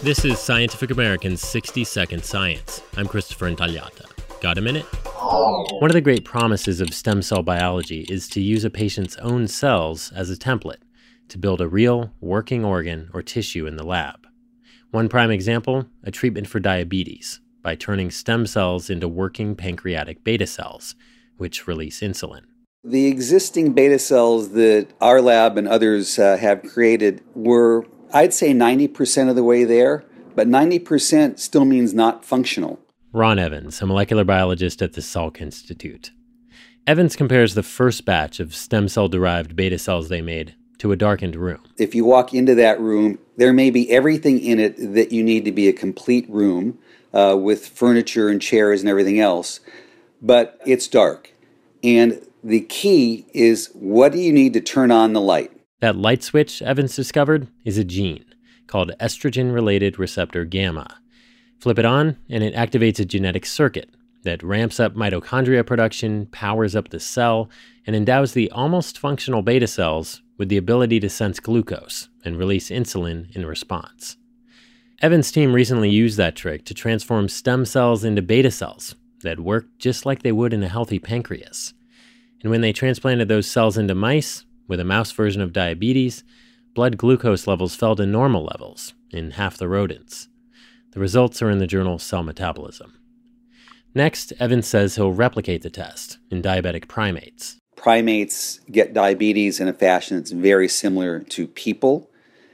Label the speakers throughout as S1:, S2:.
S1: This is Scientific American's 60-Second Science. I'm Christopher Intagliata. Got a minute? One of the great promises of stem cell biology is to use a patient's own cells as a template to build a real, working organ or tissue in the lab. One prime example, a treatment for diabetes, by turning stem cells into working pancreatic beta cells, which release insulin.
S2: The existing beta cells that our lab and others have created were, I'd say, 90% of the way there, but 90% still means not functional.
S1: Ron Evans, a molecular biologist at the Salk Institute. Evans compares the first batch of stem cell-derived beta cells they made to a darkened room.
S2: If you walk into that room, there may be everything in it that you need to be a complete room with furniture and chairs and everything else, but it's dark. And the key is, what do you need to turn on the light?
S1: That light switch, Evans discovered, is a gene called estrogen-related receptor gamma. Flip it on, and it activates a genetic circuit that ramps up mitochondria production, powers up the cell, and endows the almost functional beta cells with the ability to sense glucose and release insulin in response. Evans' team recently used that trick to transform stem cells into beta cells that work just like they would in a healthy pancreas. And when they transplanted those cells into mice with a mouse version of diabetes, blood glucose levels fell to normal levels in half the rodents. The results are in the journal Cell Metabolism. Next, Evans says he'll replicate the test in diabetic primates.
S2: Primates get diabetes in a fashion that's very similar to people.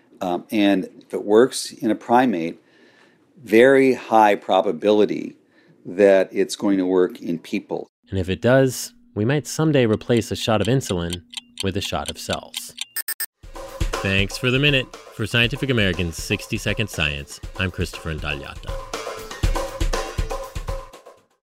S2: And if it works in a primate, very high probability that it's going to work in people.
S1: And if it does, we might someday replace a shot of insulin with a shot of cells. Thanks for the minute. For Scientific American's 60-Second Science, I'm Christopher Intagliata.